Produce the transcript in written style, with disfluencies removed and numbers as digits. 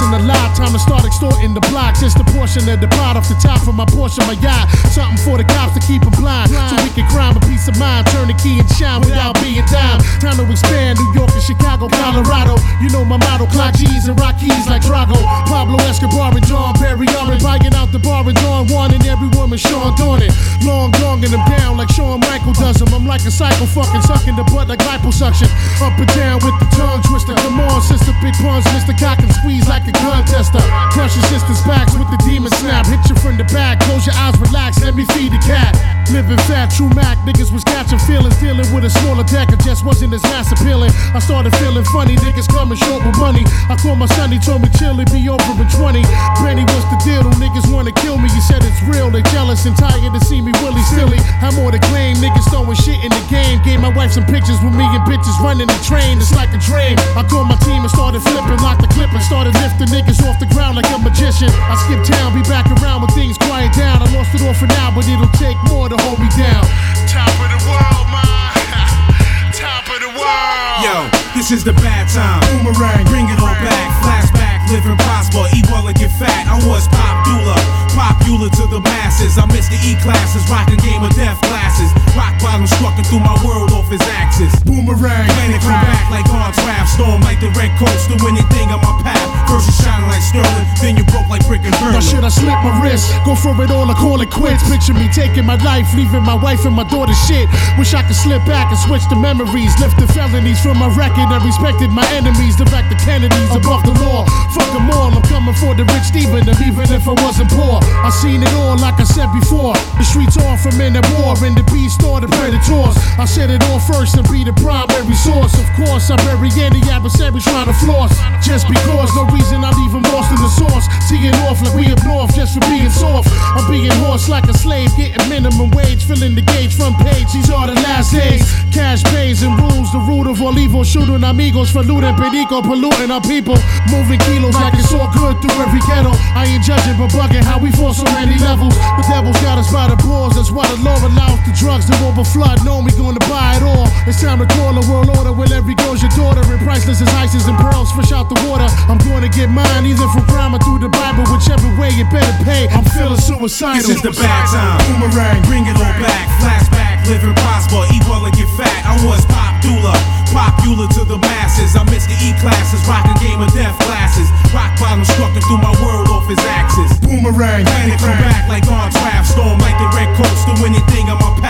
forcing the lie, time to start extorting the block. Just a portion of the pot off the top of my portion, my yacht. Something for the cops to keep them blind, so we can crime a peace of mind. Turn the key and shine without being dime. Time to expand, New York and Chicago, Colorado. You know my motto, clock G's and rock keys like Drago. Pablo Escobar and John Perry Armin, buying out the bar and Dawn Juan and every woman Sean Dornan. Long donging them down like Shawn Michael does them. I'm like a psycho fucking sucking the butt like liposuction. Up and down with the tongue twister. Come on, sister, big puns, Mr. Cock and squeeze like a gun tester. Crush your sister's backs with the demon snap. Hit you from the back, close your eyes, relax, let me feed the cat. Living fat, true Mac, niggas was catching feelings. Dealing with a smaller deck, it just wasn't as mass appealing. I started feeling funny, niggas coming short with money. I called my son, he told me chill, it be over in 20. Benny, what's the deal? Them niggas wanna kill me. He said it's real, they jealous and tired to see me willy silly. I'm more to claim, niggas throwing shit in the game. Gave my wife some pictures with me and bitches running the train. It's like a dream. I called my team and started flipping, locked the clip and started lifting niggas off the ground like a magician. I skip town, be back around when things quiet down. I lost it all for now, but it'll take more to hold me down. Top of the world, man. Top of the world. Yo, this is the bad time. Boomerang, bring it all back. Flashback, live and prosper, eat well and get fat. I was popular to the masses. I missed the E classes, rocking Game of Death glasses. Rock bottom strucking through my world off his axis. Boomerang, planet come back like on draft. Storm like the red coast, do anything on my path. First you shining like Sterling, then you broke like brick and burn. Now should I slip my wrist? Go for it all or call it quits? Picture me taking my life, leaving my wife and my daughter shit. Wish I could slip back and switch the memories. Lift the felonies from my record and respected my enemies. Direct the Kennedys above the law. Fuck them all, I'm coming for the rich Stephen. Even if I wasn't poor, I seen it all like I said before. The streets are from in the war, and the beast or the predators. I said it all first and be the primary source. Of course, I bury any adversary trying to floss. Just because, no reason I leave them lost in the source. Teeing off like we up north just for being soft. I'm being horsed like a slave, getting minimum wage, filling the gauge front page. These are the last days. Cash pays and rules, the root of all evil. Shooting amigos for looting, perico, polluting our people. Moving kilos like it's all good through every ghetto. I ain't judging but bugging how we fall so many levels. The devil's got us by the balls, that's why the law allows the drugs to overflood. Know we gonna buy it all. It's time to call a world order where every girl's your daughter. And priceless as ices and pearls fresh out the water. I'm gonna get mine either from crime or through the Bible. Whichever way you better pay, I'm feeling suicidal. This is the bad time. Boomerang, bring it all back. Flashback, live and prosper, eat well and get fat. I was popular to the masses. I missed the E classes, rocking Game of Death glasses. Rock bottom strucking through my world off his axis. Boomerang, planet come back like on draft. Storm like the red coast, do anything on my